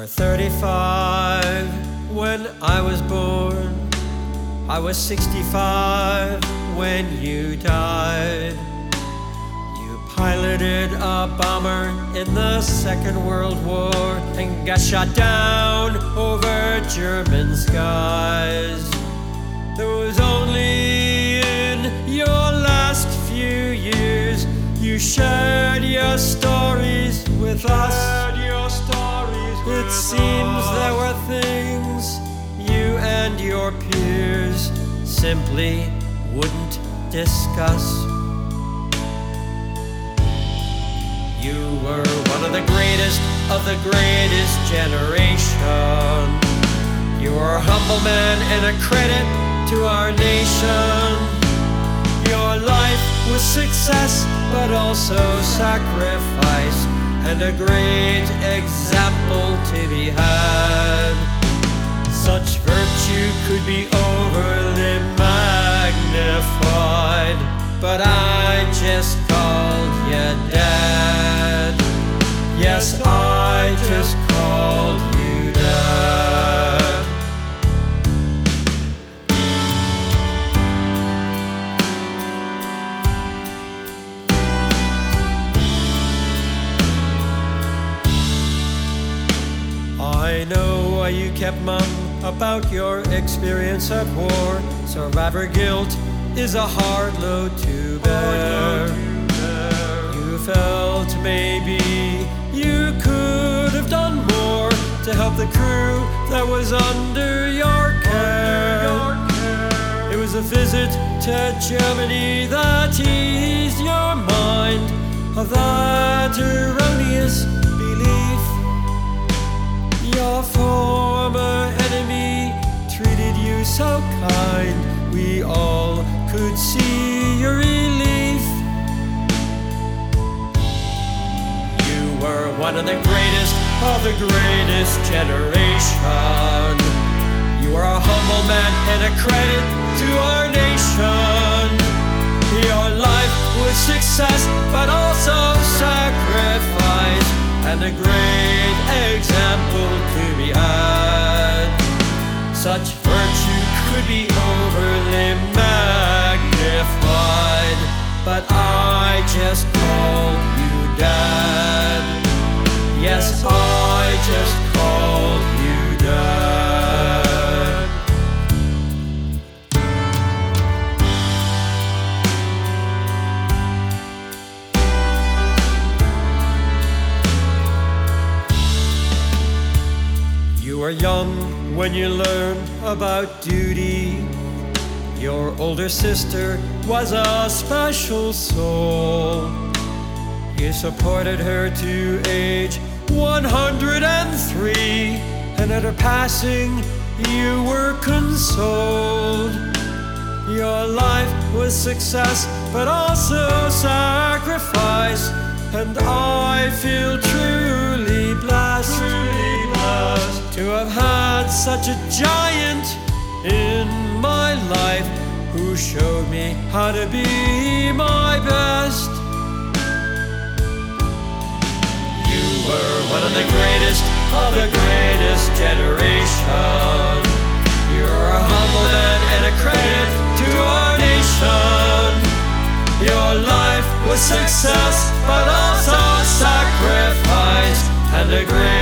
were 35 when I was born. I was 65 when you died. You piloted a bomber in the Second World War and got shot down over German skies. It was only in your last few years you shared your stories with us. It seems there were things you and your peers simply wouldn't discuss. You were one of the greatest generation. You were a humble man and a credit to our nation. Your life was success, but also sacrifice, and a great example to be had. Such virtue could be overly magnified, but I just called you Dad. Yes, I just called you Dad. I know why you kept mum about your experience at war. Survivor guilt is a hard load to bear. You felt maybe you could have done more to help the crew that was under your care. It was a visit to Germany that eased your mind of that erroneous belief. Your former enemy treated you so kind, we all could see your relief. You were one of the greatest generation. You were a humble man and a credit to our nation. Your life was success, but also sacrifice, and a great example to be had. Such virtue could be overly magnified, but I just called you Dad. Yes, I just called you Dad. You were young when you learned about duty. Your older sister was a special soul. You supported her to age 103, and at her passing you were consoled. Your life was success, but also sacrifice, and I feel truly blessed to have had such a giant in my life who showed me how to be my best. You were one of the greatest generation. You're a humble man and a credit to our nation. Your life was success, but also sacrifice, and a great